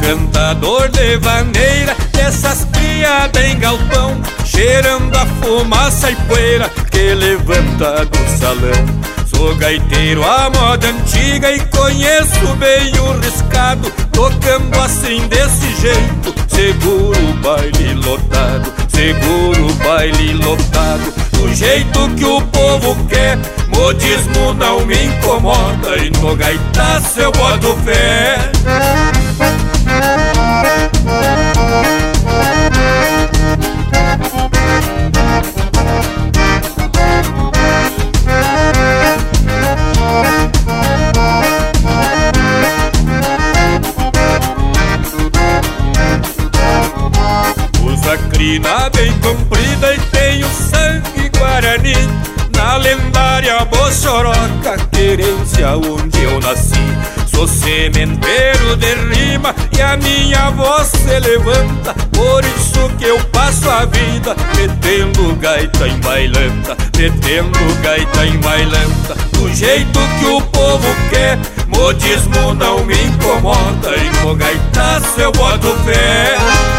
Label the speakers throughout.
Speaker 1: cantador de vaneira dessas criadas em galpão, cheirando a fumaça e poeira que levanta do salão. Sou gaiteiro à moda antiga e conheço bem o riscado, tocando assim desse jeito, seguro o baile lotado, seguro o baile lotado, do jeito que o povo quer. Modismo não me incomoda e no gaitaço eu boto fé. Usa crina bem comprida e tem o sangue guarani, na lendária Bossoroca, querência onde eu nasci. Sou sementeiro de rima e a minha voz se levanta, por isso que eu passo a vida metendo gaita em bailanta, metendo gaita em bailanta, do jeito que o povo quer. Modismo não me incomoda e no gaitaço eu boto fé.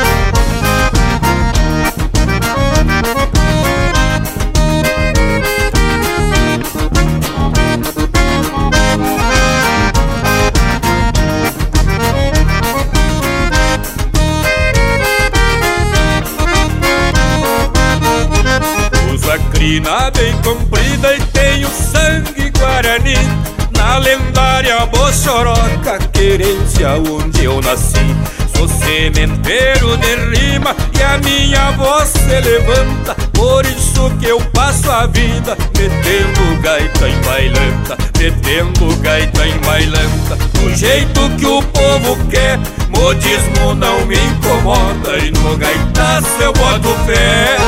Speaker 1: Usa crina bem comprida e tem o sangue guarani, na lendária Bossoroca, querência onde eu nasci. Sou sementeiro de rima e a minha voz se levanta, por isso que eu passo a vida metendo gaita em bailanta, metendo gaita em bailanta, do jeito que o povo quer. Modismo não me incomoda e no gaitaço eu boto fé.